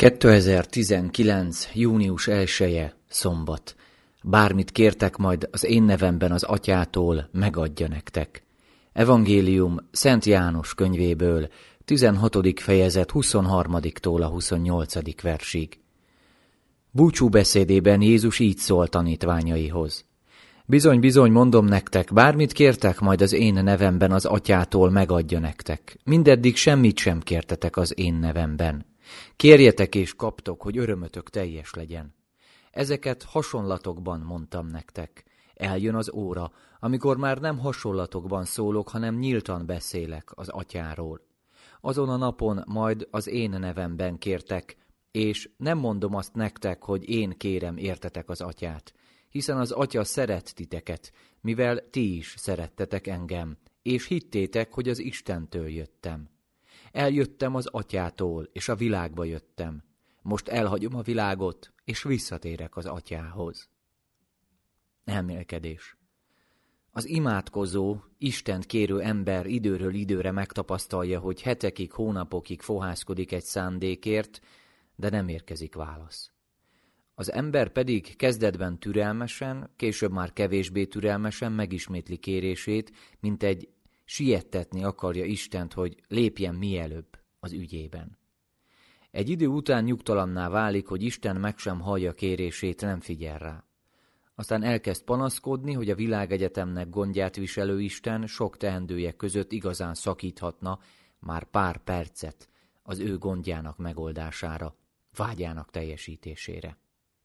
2019. június 1-e, szombat. Bármit kértek majd az én nevemben az Atyától, megadja nektek. Evangélium Szent János könyvéből, 16. fejezet 23-tól a 28. versig. Búcsúbeszédében Jézus így szólt tanítványaihoz. Bizony, bizony, mondom nektek, bármit kértek majd az én nevemben az Atyától, megadja nektek. Mindeddig semmit sem kértetek az én nevemben. Kérjetek és kaptok, hogy örömötök teljes legyen. Ezeket hasonlatokban mondtam nektek. Eljön az óra, amikor már nem hasonlatokban szólok, hanem nyíltan beszélek az Atyáról. Azon a napon majd az én nevemben kértek, és nem mondom azt nektek, hogy én kérem értetek az Atyát, hiszen az Atya szeret titeket, mivel ti is szerettetek engem, és hittétek, hogy az Istentől jöttem. Eljöttem az Atyától, és a világba jöttem. Most elhagyom a világot, és visszatérek az Atyához. Elmélkedés. Az imádkozó, Istent kérő ember időről időre megtapasztalja, hogy hetekig, hónapokig fohászkodik egy szándékért, de nem érkezik válasz. Az ember pedig kezdetben türelmesen, később már kevésbé türelmesen megismétli kérését, mint egy siettetni akarja Istent, hogy lépjen mielőbb az ügyében. Egy idő után nyugtalanná válik, hogy Isten meg sem hallja kérését, nem figyel rá. Aztán elkezd panaszkodni, hogy a világegyetemnek gondját viselő Isten sok teendője között igazán szakíthatna már pár percet az ő gondjának megoldására, vágyának teljesítésére.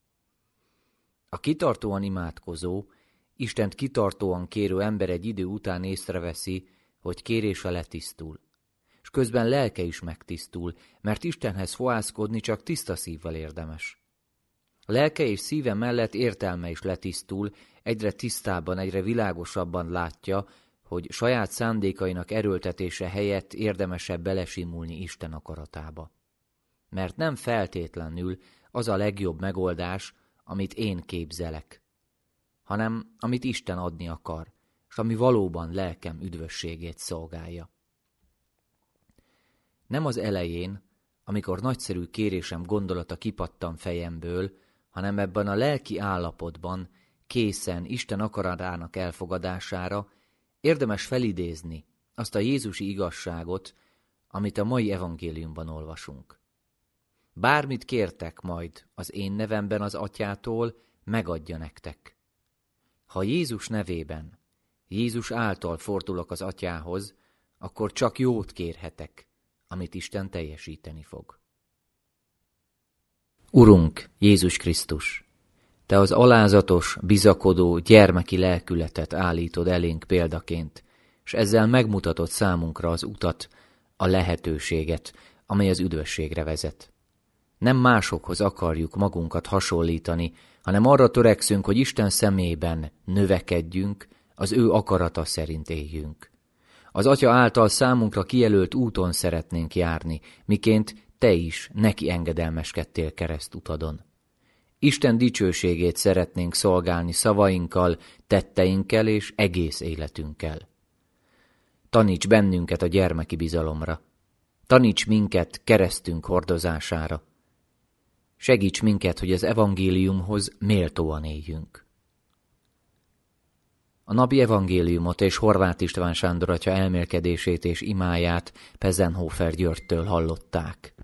A kitartóan imádkozó, Istent kitartóan kérő ember egy idő után észreveszi, hogy kérése letisztul, és közben lelke is megtisztul, mert Istenhez fohászkodni csak tiszta szívvel érdemes. Lelke és szíve mellett értelme is letisztul, egyre tisztábban, egyre világosabban látja, hogy saját szándékainak erőltetése helyett érdemesebb belesimulni Isten akaratába. Mert nem feltétlenül az a legjobb megoldás, amit én képzelek, hanem amit Isten adni akar, és ami valóban lelkem üdvösségét szolgálja. Nem az elején, amikor nagyszerű kérésem gondolata kipattan fejemből, hanem ebben a lelki állapotban, készen Isten akaratának elfogadására érdemes felidézni azt a jézusi igazságot, amit a mai evangéliumban olvasunk. Bármit kértek majd az én nevemben az Atyától, megadja nektek. Ha Jézus nevében, Jézus által fordulok az Atyához, akkor csak jót kérhetek, amit Isten teljesíteni fog. Urunk, Jézus Krisztus, Te az alázatos, bizakodó, gyermeki lelkületet állítod elénk példaként, és ezzel megmutatod számunkra az utat, a lehetőséget, amely az üdvösségre vezet. Nem másokhoz akarjuk magunkat hasonlítani, hanem arra törekszünk, hogy Isten szemében növekedjünk, az ő akarata szerint éljünk. Az Atya által számunkra kijelölt úton szeretnénk járni, miként Te is neki engedelmeskedtél keresztutadon. Isten dicsőségét szeretnénk szolgálni szavainkkal, tetteinkkel és egész életünkkel. Taníts bennünket a gyermeki bizalomra. Taníts minket keresztünk hordozására. Segíts minket, hogy az evangéliumhoz méltóan éljünk. A napi evangéliumot és Horváth István Sándor atya elmélkedését és imáját Pezenhofer Györgytől hallották.